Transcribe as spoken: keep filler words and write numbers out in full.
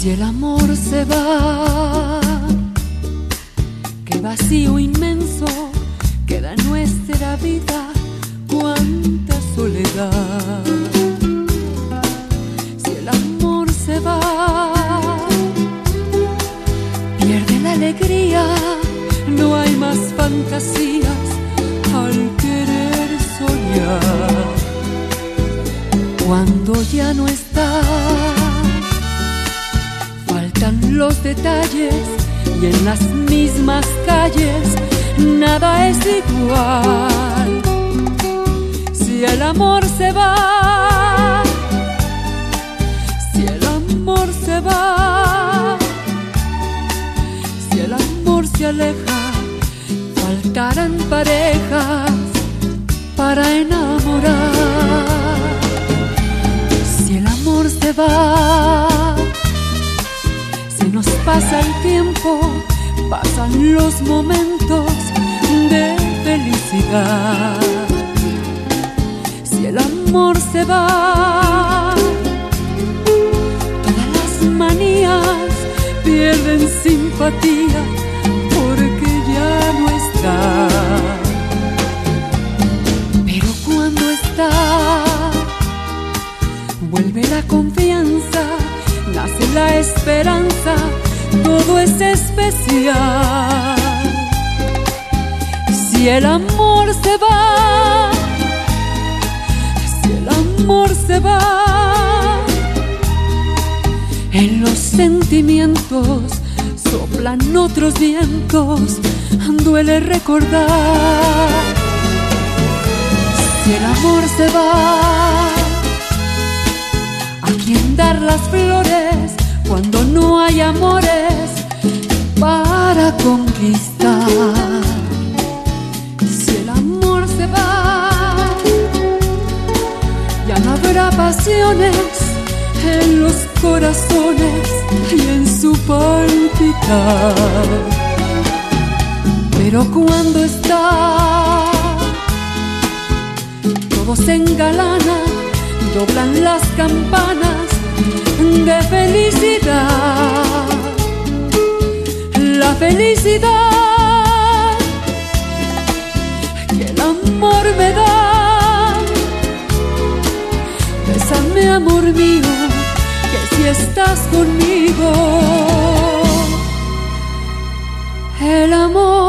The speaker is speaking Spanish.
Si el amor se va, qué vacío inmenso queda en nuestra vida, cuánta soledad. Si el amor se va, pierde la alegría, no hay más fantasías al querer soñar. Cuando ya no está, faltan los detalles y en las mismas calles nada es igual. Si el amor se va, si el amor se va, si el amor se aleja, faltarán parejas para enamorar. Si el amor se va, se nos pasa el tiempo, pasan los momentos de felicidad. Si el amor se va, todas las manías pierden simpatía porque ya no está. Pero cuando está, vuelve la confianza, nace la esperanza, todo es especial. Si el amor se va, si el amor se va, en los sentimientos soplan otros vientos, duele recordar. Si el amor se va, ¿a quién dar las flores cuando no hay amores para conquistar? Si el amor se va, ya no habrá pasiones en los corazones y en su palpitar. Pero cuando está, todo se engalana, doblan las campanas de felicidad. La felicidad que el amor me da. Bésame, amor mío, que si estás conmigo, el amor